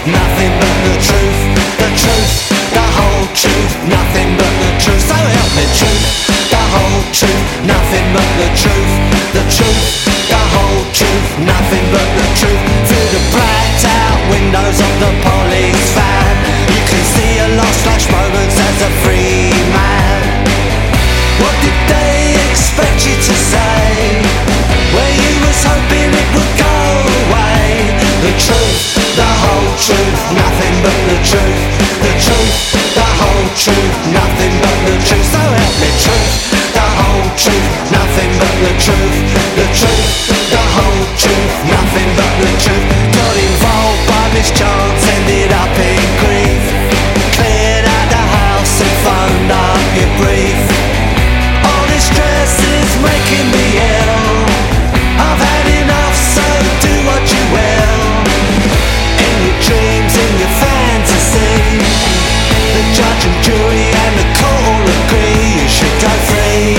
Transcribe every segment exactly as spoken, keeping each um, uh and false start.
nothing but the truth. The truth, the whole truth, nothing but the truth. So help me, truth, the whole truth, nothing but the truth. The truth, the whole truth, nothing but the truth. Through the blacked out windows of the police van, you can see your lost flash moments as a free man. What did they expect you to say? Where you was hoping it would go away. The truth, the whole truth, nothing but the truth. The truth, the whole truth, nothing but the truth. So help me, truth, the whole truth, nothing but the truth. The truth, the whole truth, nothing but the truth. Got involved by mischance, ended up in grief. Cleared out the house and phoned up your brief. All this stress is making me ill. I've had enough, so do what you will. In your dreams, in your fantasy, the judge and jury and the court all agree you should go free.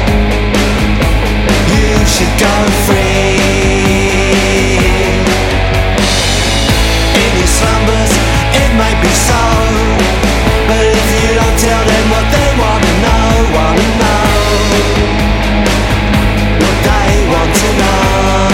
You should go free. In your slumbers, it may be so, but if you don't tell them what they wanna know, wanna know what they want to know.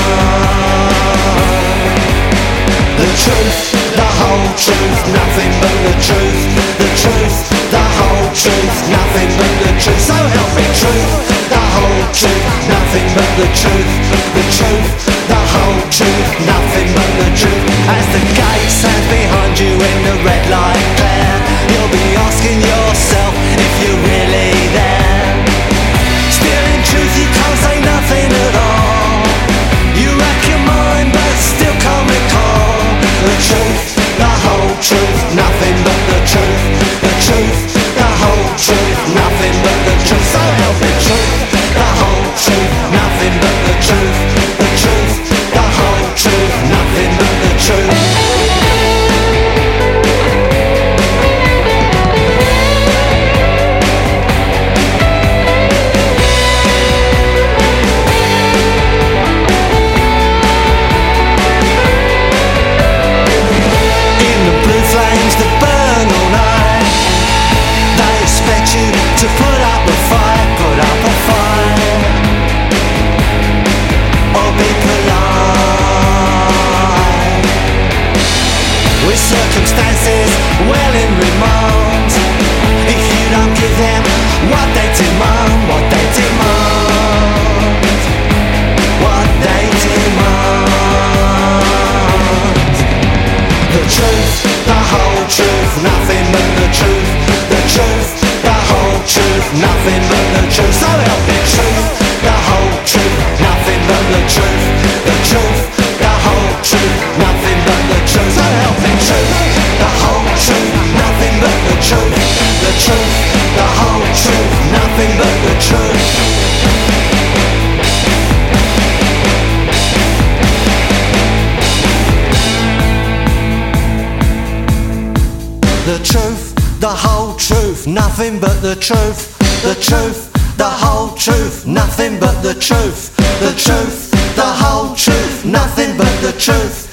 The truth, the whole truth, nothing but the truth. The truth, the whole truth, nothing but the truth. So help me, truth, the whole truth, nothing but the truth. The truth, the whole truth, nothing but the truth. As the gate stands behind you in the red light glare, you'll be asking yourself if you're really there. Still in truth you can't say nothing at all. You rack your mind but still can't recall. The truth, the whole truth, nothing but the truth. The truth, the whole truth, nothing but the truth. So help me, truth, the whole truth, nothing but the truth. The truth, the whole truth, nothing but the truth. Flames that burn all night, they expect you to put up a fight, put up a fight, or be polite. With circumstances well in remand, if you don't give them what they demand, what they demand, what they demand. The truth, the whole truth, nothing but the truth. The truth, the whole truth, nothing but the truth. So help me, truth, the whole truth, nothing but the truth. The truth, the whole truth, nothing but the truth. So help me, truth, the whole truth, nothing but the truth. The truth, the whole truth, nothing but the truth. The truth, the whole truth, nothing but the truth. The truth, the whole truth, nothing but the truth. The truth, the whole truth, nothing but the truth.